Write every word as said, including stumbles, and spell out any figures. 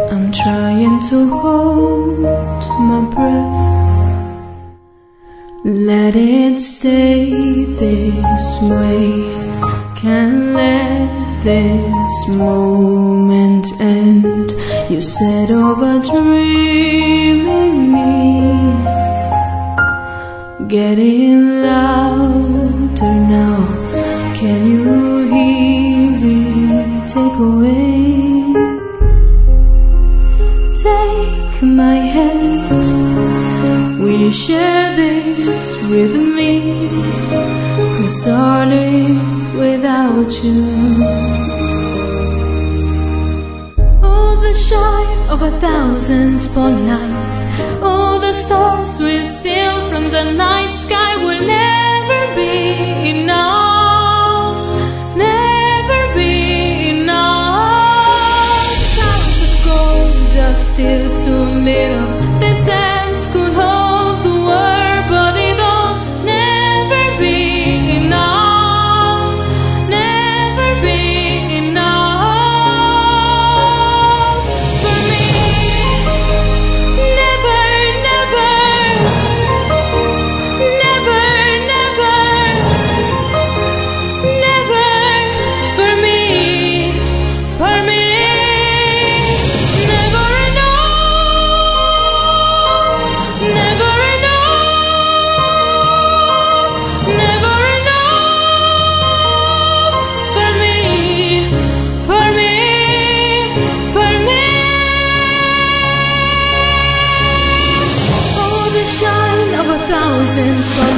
I'm trying to hold my breath. Let it stay this way. Can't let this moment end. You said over dreaming me, getting louder now. Can you hear me? Take away. Take my hand. Will you share this with me? 'Cause darling, without you, oh, the shine of a thousand spotlights, all the stars we steal from the night sky will never be enough, never be enough. Towers of gold are still too little. The sands could hold the world, but it'll never be enough, never be enough for me. Never, never, never, never, never for me, for me. Never enough, never enough, never enough for me, for me, for me. Oh, the shine of a thousand stars.